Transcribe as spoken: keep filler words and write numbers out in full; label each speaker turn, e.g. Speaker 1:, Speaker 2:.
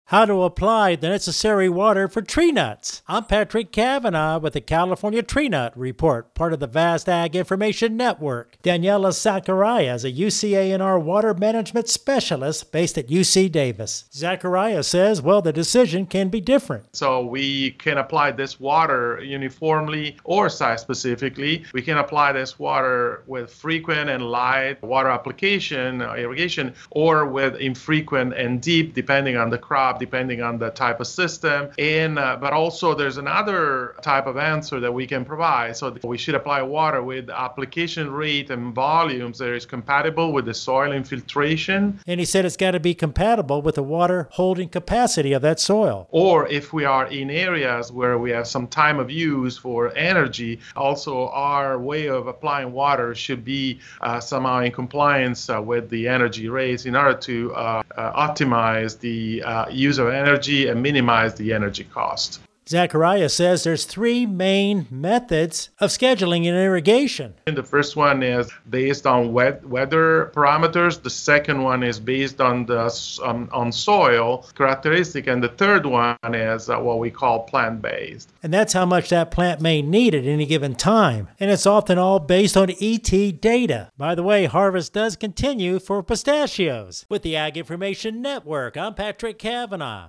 Speaker 1: how to apply the necessary water for tree nuts. I'm Patrick Cavanaugh with the California Tree Nut Report, part of the Vast Ag Information Network. Daniela Zachariah is a U C A N R water management specialist based at U C Davis. Zachariah says, well, the decision can be different.
Speaker 2: So we can apply this water uniformly or site-specifically. We can apply this water with frequent and light water application, uh, irrigation, or with infrequent and deep, depending on the crop, depending on the type of system. And uh, but also there's another type of answer that we can provide. So we should apply water with application rate and volumes that is compatible with the soil infiltration.
Speaker 1: And he said it's got to be compatible with the water holding capacity of that soil.
Speaker 2: Or if we are in areas where we have some time of use for energy, also our way of applying water should be uh, somehow in compliance uh, with the energy rates in order to uh, uh, optimize the uh, use of energy and minimize the energy cost.
Speaker 1: Zachariah says there's three main methods of scheduling an irrigation.
Speaker 2: And the first one is based on wet weather parameters. The second one is based on the um, on soil characteristic, and the third one is uh, what we call plant-based.
Speaker 1: And that's how much that plant may need at any given time. And it's often all based on E T data. By the way, harvest does continue for pistachios. With the Ag Information Network, I'm Patrick Cavanaugh.